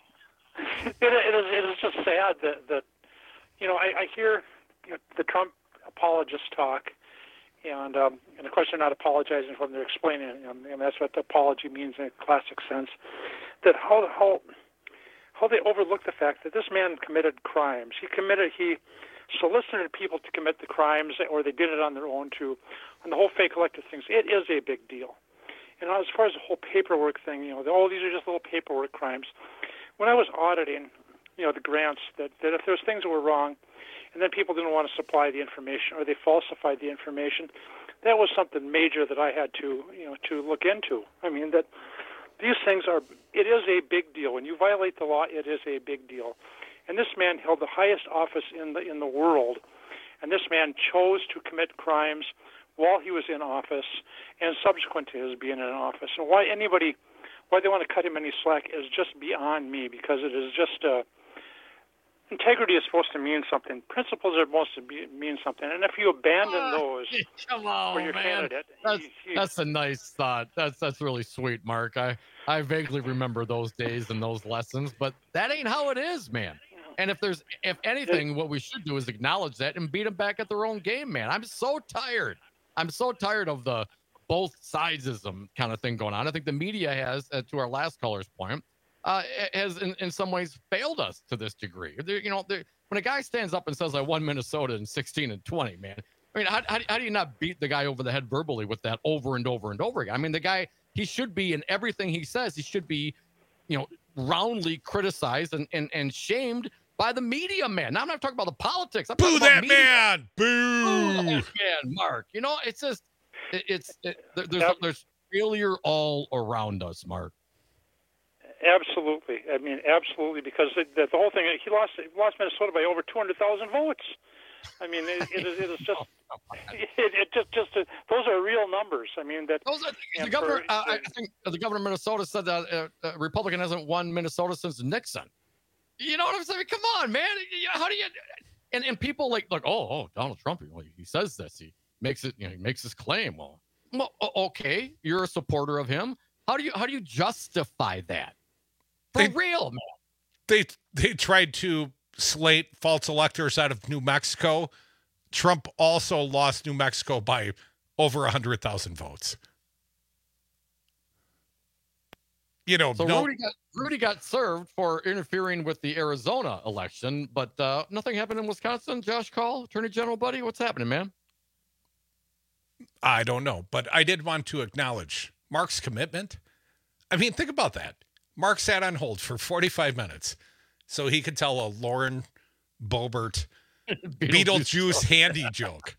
It is just sad that I hear the Trump apologists talk, and of course they're not apologizing for them; they're explaining it. And that's what the apology means in a classic sense. That how they overlook the fact that this man committed crimes. He solicited people to commit the crimes, or they did it on their own too. On the whole fake elected things, it is a big deal. And as far as the whole paperwork thing, these are just little paperwork crimes. When I was auditing, the grants, that if there was things that were wrong, and then people didn't want to supply the information or they falsified the information, that was something major that I had to look into. I mean, that these things it is a big deal. When you violate the law, it is a big deal. And this man held the highest office in the world, and this man chose to commit crimes while he was in office and subsequent to his being in office. And why they want to cut him any slack is just beyond me, because it is just integrity is supposed to mean something. Principles are supposed to mean something. And if you abandon those for your candidate, that's a nice thought. That's really sweet, Mark. I vaguely remember those days and those lessons, but that ain't how it is, man. And if anything, what we should do is acknowledge that and beat them back at their own game, man. I'm so tired of the both sidesism kind of thing going on. I think the media has, to our last caller's point, has in some ways failed us to this degree. When a guy stands up and says, I won Minnesota in 16 and 20, man, I mean, how do you not beat the guy over the head verbally with that over and over and over again? I mean, the guy, he should be, in everything he says, he should be, roundly criticized and shamed by the media, man. Now I'm not talking about the politics. I'm Boo talking about that media. man! Boo that man, Mark. It's just, there's failure all around us, Mark. Absolutely. I mean, absolutely, because the whole thing, he lost Minnesota by over 200,000 votes. I mean, it is just, those are real numbers. I mean, that the governor. I think the governor of Minnesota said that a Republican hasn't won Minnesota since Nixon. You know what I'm saying? Come on, man. How do you? And people like Donald Trump. He says this. He makes it. He makes this claim. Well, okay, you're a supporter of him. How do you justify that? For real, man. They tried to slate false electors out of New Mexico. Trump also lost New Mexico by over 100,000 votes. Rudy got served for interfering with the Arizona election, but nothing happened in Wisconsin. Josh Call, Attorney General, buddy, what's happening, man? I don't know, but I did want to acknowledge Mark's commitment. I mean, think about that. Mark sat on hold for 45 minutes so he could tell a Lauren Boebert Beetlejuice handy joke.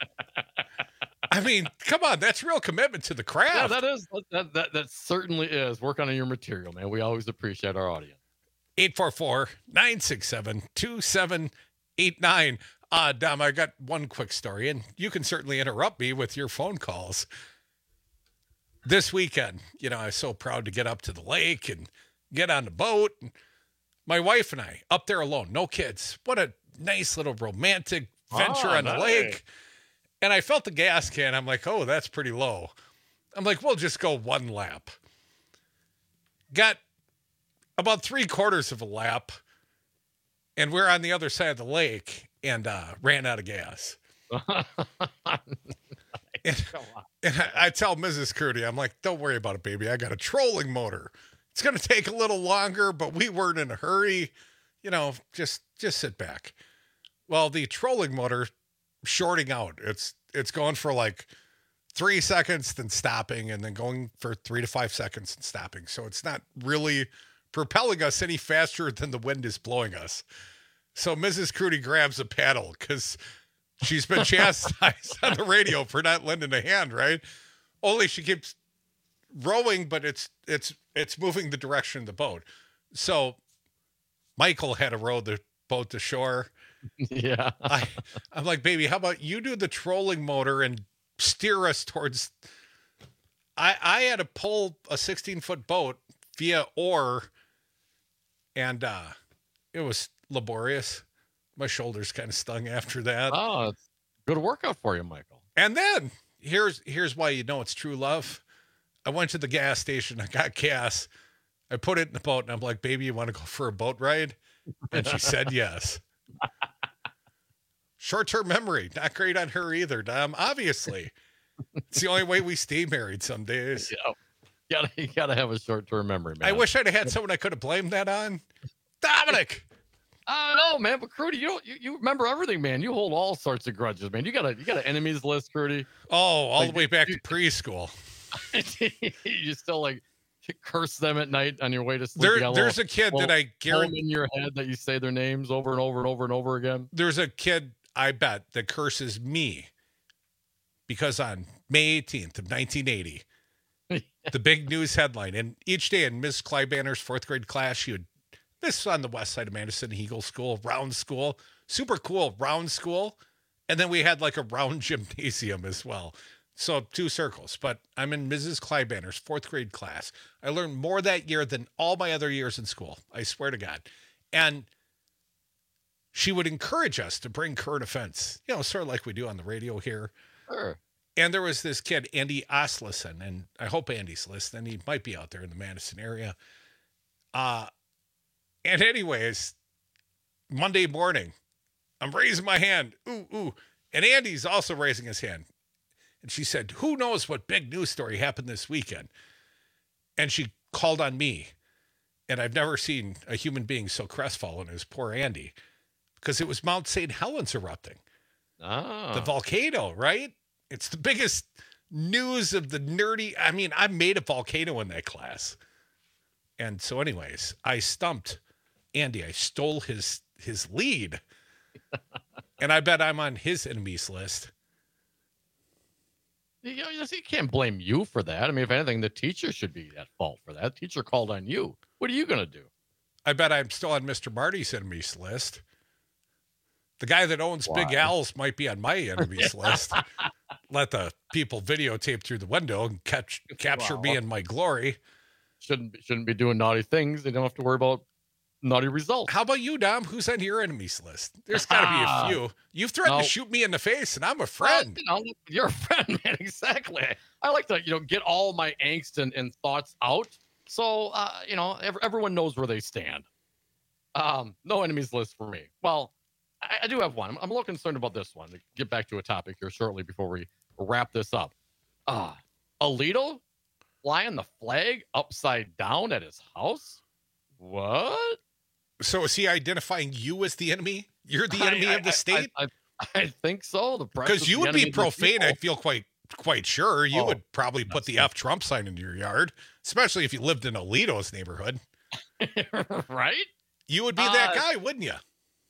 I mean, come on, that's real commitment to the craft. Yeah, that certainly is. Work on your material, man. We always appreciate our audience. 844-967-2789. Dom, I got one quick story, and you can certainly interrupt me with your phone calls. This weekend, I was so proud to get up to the lake and get on the boat. And my wife and I, up there alone, no kids. What a nice little romantic venture on the lake. And I felt the gas can. I'm like, oh, that's pretty low. I'm like, we'll just go one lap. Got about 3/4 of a lap, and we're on the other side of the lake, and ran out of gas. And I tell Mrs. Crudy, I'm like, don't worry about it, baby. I got a trolling motor. It's going to take a little longer, but we weren't in a hurry. Just sit back. Well, the trolling motor shorting out. It's going for like 3 seconds, then stopping, and then going for 3 to 5 seconds and stopping. So it's not really propelling us any faster than the wind is blowing us. So Mrs. Crudy grabs a paddle because she's been chastised on the radio for not lending a hand, right? Only she keeps rowing, but it's moving the direction of the boat. So Michael had to row the boat to shore. Yeah. I'm like, baby, how about you do the trolling motor and steer us towards I had to pull a 16-foot boat via oar, and it was laborious. My shoulders kind of stung after that. Oh, it's a good workout for you, Michael. And then here's why you know it's true love. I went to the gas station. I got gas. I put it in the boat, and I'm like, baby, you want to go for a boat ride? And she said yes. Short-term memory. Not great on her either, Dom. Obviously. It's the only way we stay married some days. Yeah. You gotta have a short-term memory, man. I wish I'd have had someone I could have blamed that on. Dominic! No, man, but Crudy, you remember everything, man. You hold all sorts of grudges, man. You got an enemies list, Crudy. Oh, all the way back to preschool. You still like curse them at night on your way to sleep. There's a kid that I guarantee in your head that you say their names over and over and over and over again. There's a kid, I bet, that curses me because on May 18th of 1980, the big news headline, and each day in Ms. Kleibanner's fourth grade class, she would, this is on the west side of Madison, Eagle School, round school, super cool round school. And then we had like a round gymnasium as well. So 2 circles, but I'm in Mrs. Kleibanner's fourth grade class. I learned more that year than all my other years in school. I swear to God. And she would encourage us to bring current events, sort of like we do on the radio here. Sure. And there was this kid, Andy Oslison, and I hope Andy's listening. He might be out there in the Madison area. And anyways, Monday morning, I'm raising my hand. Ooh. And Andy's also raising his hand. And she said, who knows what big news story happened this weekend? And she called on me. And I've never seen a human being so crestfallen as poor Andy. Because it was Mount St. Helens erupting. Oh. The volcano, right? It's the biggest news of the nerdy. I mean, I made a volcano in that class. And so anyways, I stumped Andy. I stole his lead. And I bet I'm on his enemies list. You can't blame you for that. I mean, if anything, the teacher should be at fault for that. The teacher called on you. What are you going to do? I bet I'm still on Mr. Marty's enemies list. The guy that owns Big Al's might be on my enemies list. Let the people videotape through the window and capture me in my glory. Shouldn't be doing naughty things. They don't have to worry about naughty results. How about you, Dom? Who's on your enemies list? There's got to be a few. You've threatened to shoot me in the face, and I'm a friend. Well, you're a friend, man. Exactly. I like to, get all my angst and thoughts out. So, everyone knows where they stand. No enemies list for me. Well, I do have one. I'm a little concerned about this one. To get back to a topic here shortly before we wrap this up. Alito flying the flag upside down at his house? What? So is he identifying you as the enemy? You're the enemy of the state? I think so. Because you would be profane, I feel quite sure. You would probably put the F Trump sign in your yard, especially if you lived in Alito's neighborhood. Right? You would be that guy, wouldn't you?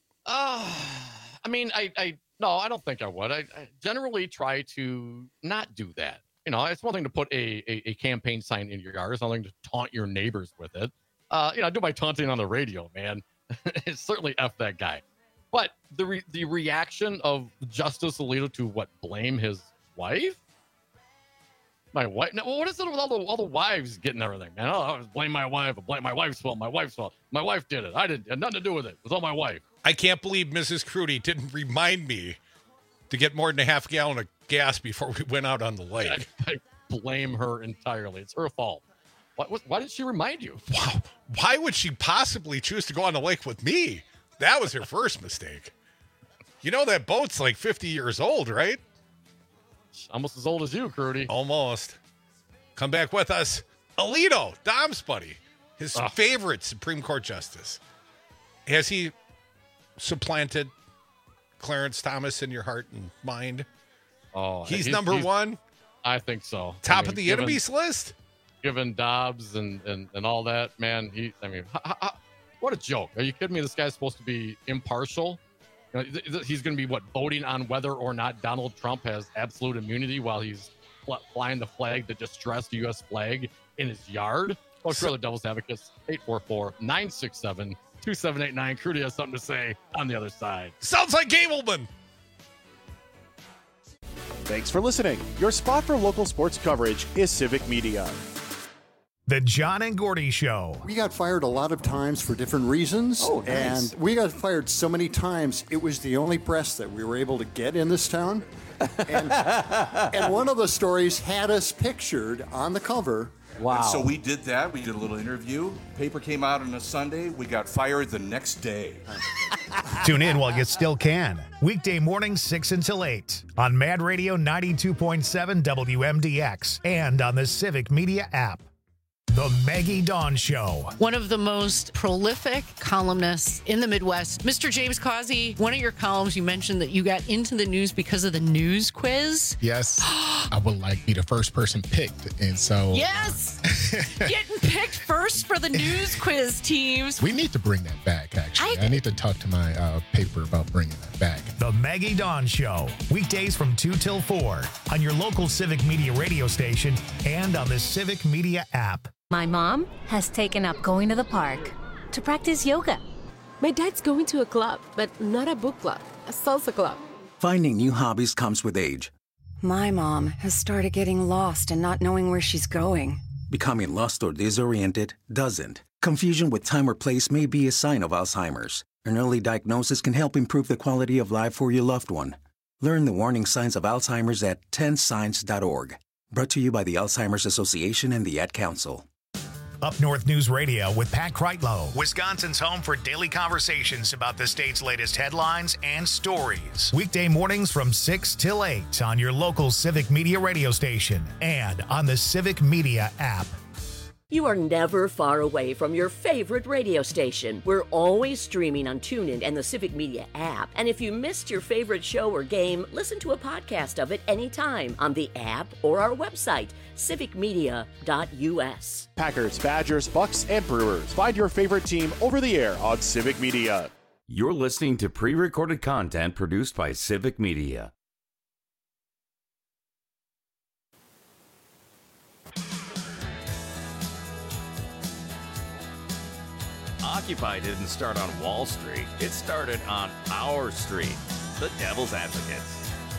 I mean, no, I don't think I would. I generally try to not do that. It's one thing to put a campaign sign in your yard. It's another thing to taunt your neighbors with it. I do my taunting on the radio, man. It's certainly F that guy. But the reaction of Justice Alito to blame his wife? My wife? No, what is it with all the wives getting everything, man? I blame my wife. I blame my wife's fault. My wife's fault. My wife did it. I didn't. It had nothing to do with it. It was all my wife. I can't believe Mrs. Crudy didn't remind me to get more than a half gallon of gas before we went out on the lake. I blame her entirely. It's her fault. Why did she remind you? Wow. Why would she possibly choose to go on the lake with me? That was her first mistake. That boat's like 50 years old, right? Almost as old as you, Crudy. Almost. Come back with us. Alito, Dom's buddy, his favorite Supreme Court justice. Has he supplanted Clarence Thomas in your heart and mind? Oh, he's number one? I think so. Top of the enemies list? Given Dobbs and all that, man, what a joke. Are you kidding me? This guy's supposed to be impartial. He's going to be voting on whether or not Donald Trump has absolute immunity while he's flying the flag, the distressed U.S. flag in his yard. Oh, sure, the Devil's Advocates, 844-967-2789. Crudy has something to say on the other side. Sounds like Gableman. Thanks for listening. Your spot for local sports coverage is Civic Media. The John and Gordy Show. We got fired a lot of times for different reasons. Oh, nice. And we got fired so many times, it was the only press that we were able to get in this town. And one of the stories had us pictured on the cover. And so we did that. We did a little interview. Paper came out on a Sunday. We got fired the next day. Tune in while you still can. Weekday mornings 6 until 8 on Mad Radio 92.7 WMDX and on the Civic Media app. The Maggie Dawn Show. One of the most prolific columnists in the Midwest, Mr. James Causey. One of your columns, you mentioned that you got into the news because of the news quiz. Yes, I would like be the first person picked, and so yes, getting picked first for the news quiz teams. We need to bring that back. Actually, I need to talk to my paper about bringing that back. The Maggie Dawn Show, weekdays from 2 till 4 on your local Civic Media radio station and on the Civic Media app. My mom has taken up going to the park to practice yoga. My dad's going to a club, but not a book club, a salsa club. Finding new hobbies comes with age. My mom has started getting lost and not knowing where she's going. Becoming lost or disoriented doesn't. Confusion with time or place may be a sign of Alzheimer's. An early diagnosis can help improve the quality of life for your loved one. Learn the warning signs of Alzheimer's at 10signs.org. Brought to you by the Alzheimer's Association and the Ad Council. Up North News Radio with Pat Kreitlow, Wisconsin's home for daily conversations about the state's latest headlines and stories. Weekday mornings from 6 till 8 on your local Civic Media radio station and on the Civic Media app. You are never far away from your favorite radio station. We're always streaming on TuneIn and the Civic Media app. And if you missed your favorite show or game, listen to a podcast of it anytime on the app or our website, civicmedia.us. Packers, Badgers, Bucks, and Brewers. Find your favorite team over the air on Civic Media. You're listening to pre-recorded content produced by Civic Media. Occupy didn't start on Wall Street. It started on our street, the Devil's Advocates.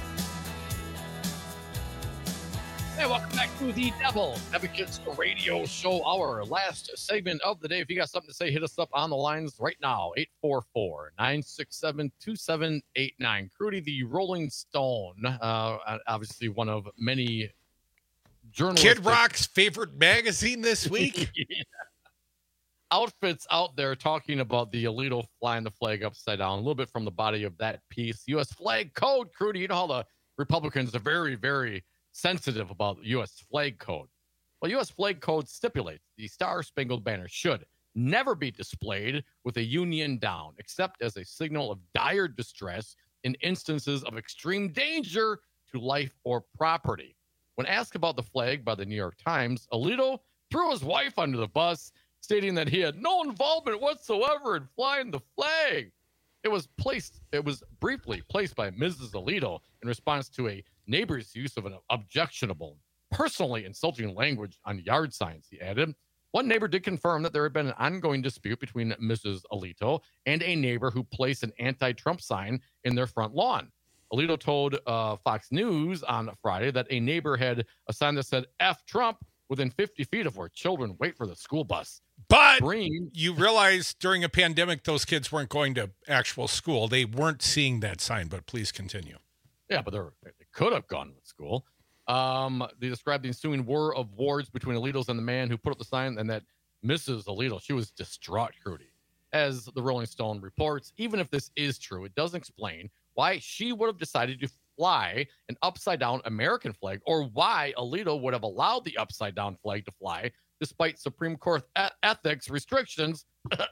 Hey, welcome back to the Devil's Advocates Radio Show, our last segment of the day. If you got something to say, hit us up on the lines right now, 844-967-2789. Crudy, the Rolling Stone, obviously one of many journalists. Kid Rock's favorite magazine this week. Yeah. Outfits out there talking about the Alito flying the flag upside down. A little bit from the body of that piece. U.S. flag code, Crudy. You know how the Republicans are very, very sensitive about the U.S. flag code. Well, U.S. flag code stipulates the Star-Spangled Banner should never be displayed with a union down, except as a signal of dire distress in instances of extreme danger to life or property. When asked about the flag by the New York Times, Alito threw his wife under the bus, stating that he had no involvement whatsoever in flying the flag. It was briefly placed by Mrs. Alito in response to a neighbor's use of an objectionable, personally insulting language on yard signs, he added. One neighbor did confirm that there had been an ongoing dispute between Mrs. Alito and a neighbor who placed an anti-Trump sign in their front lawn. Alito told Fox News on Friday that a neighbor had a sign that said F Trump within 50 feet of where children wait for the school bus. But you realize during a pandemic, those kids weren't going to actual school. They weren't seeing that sign, but please continue. Yeah, but they could have gone to school. They described the ensuing war of words between Alito's and the man who put up the sign, and that Mrs. Alito, she was distraught, Crudy. As the Rolling Stone reports, even if this is true, it doesn't explain why she would have decided to fly an upside-down American flag, or why Alito would have allowed the upside-down flag to fly despite Supreme Court ethics restrictions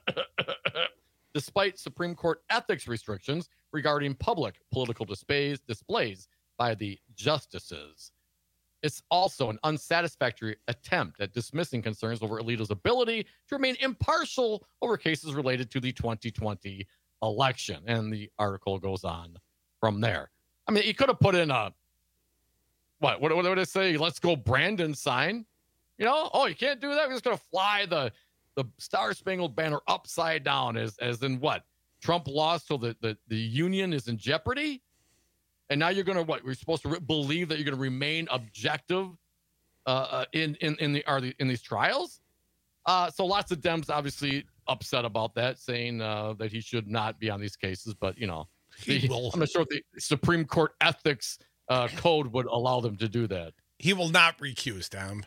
regarding public political displays by the justices. It's also an unsatisfactory attempt at dismissing concerns over Alito's ability to remain impartial over cases related to the 2020 election. And the article goes on from there. I mean, he could have put in a, what would it say? Let's go Brandon sign. You know, oh, you can't do that. We're just going to fly the Star-Spangled Banner upside down as in what? Trump lost, so the union is in jeopardy? And now you're going to what? We're supposed to believe that you're going to remain objective in these trials. So lots of Dems obviously upset about that, saying that he should not be on these cases. But I'm not sure if the Supreme Court ethics code would allow them to do that. He will not recuse, Dom.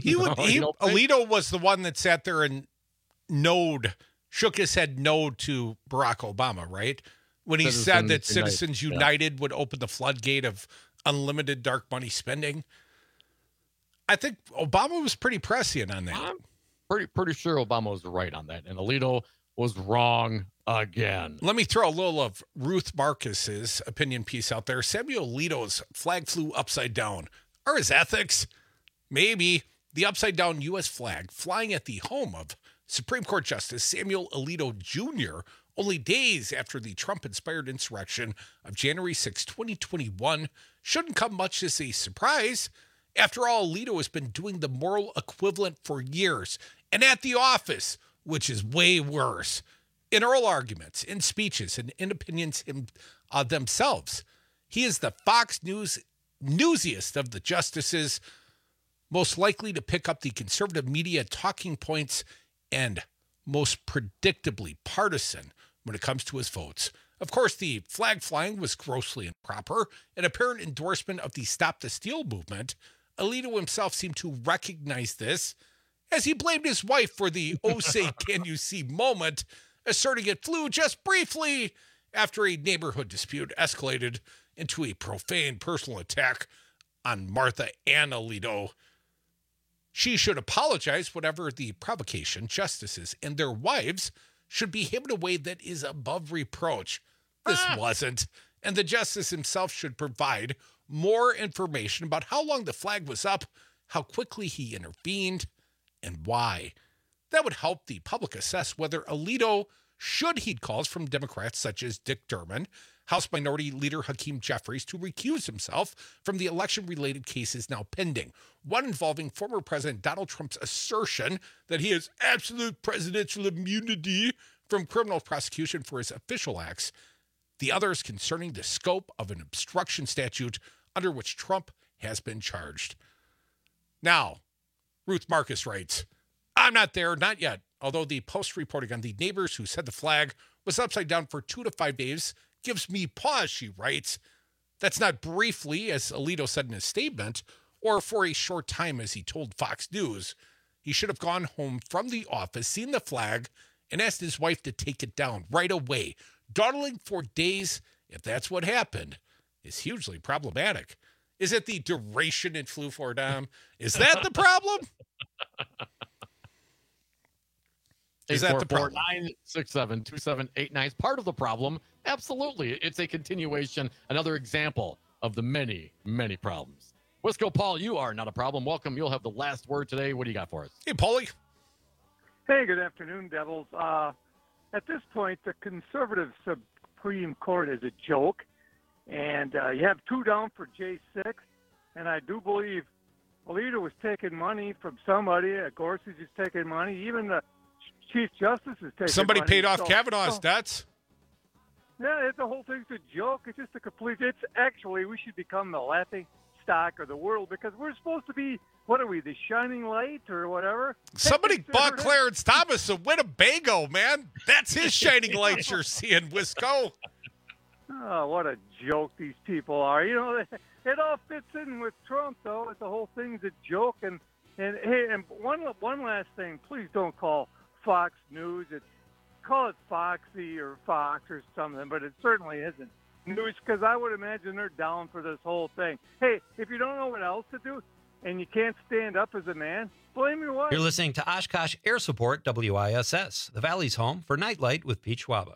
Alito was the one that sat there and shook his head no to Barack Obama, right? When he said that Citizens United would open the floodgate of unlimited dark money spending. I think Obama was pretty prescient on that. I'm pretty sure Obama was right on that, and Alito was wrong again. Let me throw a little of Ruth Marcus's opinion piece out there. Samuel Alito's flag flew upside down. Are his ethics? Maybe. The upside down U.S. flag flying at the home of Supreme Court Justice Samuel Alito Jr. only days after the Trump-inspired insurrection of January 6, 2021 shouldn't come much as a surprise. After all, Alito has been doing the moral equivalent for years and at the office, which is way worse. In oral arguments, in speeches, and in opinions themselves, he is the Fox News newsiest of the justices, most likely to pick up the conservative media talking points, and most predictably partisan when it comes to his votes. Of course, the flag flying was grossly improper, an apparent endorsement of the Stop the Steal movement. Alito himself seemed to recognize this, as he blamed his wife for the "oh say can you see" moment, asserting it flew just briefly after a neighborhood dispute escalated into a profane personal attack on Martha Ann Alito. She should apologize, whatever the provocation. Justices and their wives should behave in a way that is above reproach. This wasn't. And the justice himself should provide more information about how long the flag was up, how quickly he intervened, and why. That would help the public assess whether Alito should heed calls from Democrats such as Dick Durbin, House Minority Leader Hakeem Jeffries, to recuse himself from the election-related cases now pending, one involving former President Donald Trump's assertion that he has absolute presidential immunity from criminal prosecution for his official acts, the others concerning the scope of an obstruction statute under which Trump has been charged. Now, Ruth Marcus writes, I'm not there, not yet, although the Post reporting on the neighbors who said the flag was upside down for 2 to 5 days gives me pause, she writes. That's not briefly, as Alito said in his statement, or for a short time, as he told Fox News. He should have gone home from the office, seen the flag, and asked his wife to take it down right away. Dawdling for days, if that's what happened, is hugely problematic. Is it the duration it flew for, Dom? Is that the problem? Is that the problem? 967-2789 is part of the problem. Absolutely. It's a continuation, another example of the many, many problems. Wisco Paul, you are not a problem. Welcome. You'll have the last word today. What do you got for us? Hey, Paulie. Hey, good afternoon, Devils. At this point, the conservative Supreme Court is a joke, and you have 2 down for J6, and I do believe Alito was taking money from somebody. Gorsuch is taking money. Even the Chief Justice is taking Somebody money. paid off Kavanaugh's debts. Yeah, the whole thing's a joke. It's just a complete. It's actually, we should become the laughing stock of the world because we're supposed to be, what are we, the shining light or whatever? Somebody bought Clarence Thomas a Winnebago, man. That's his shining light you're seeing, Wisco. Oh, what a joke these people are. You know, it all fits in with Trump, though. The whole thing's a joke. And hey, and one last thing. Please don't call Fox News. Call it Foxy or Fox or something, but it certainly isn't news because I would imagine they're down for this whole thing. Hey, if you don't know what else to do and you can't stand up as a man, blame your wife. You're listening to Oshkosh Air Support WISS, the Valley's home for Nightlight with Pete Schwaba.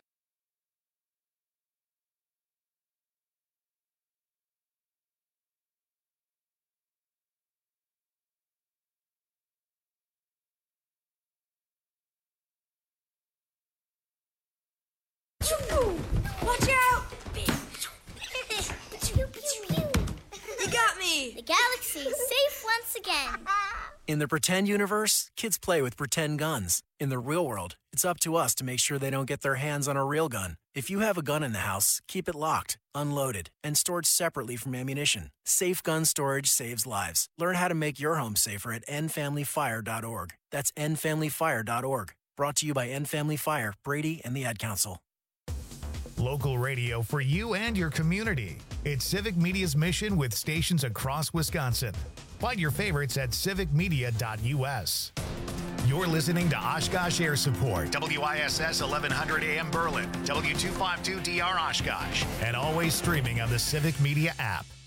Watch out! You got me! Yippee! The galaxy is safe once again. In the pretend universe, kids play with pretend guns. In the real world, it's up to us to make sure they don't get their hands on a real gun. If you have a gun in the house, keep it locked, unloaded, and stored separately from ammunition. Safe gun storage saves lives. Learn how to make your home safer at endfamilyfire.org. That's endfamilyfire.org. Brought to you by End Family Fire, Brady, and the Ad Council. Local radio for you and your community. It's Civic Media's mission with stations across Wisconsin. Find your favorites at civicmedia.us. You're listening to Oshkosh Air Support, WISS 1100 AM Berlin, W252DR Oshkosh, and always streaming on the Civic Media app.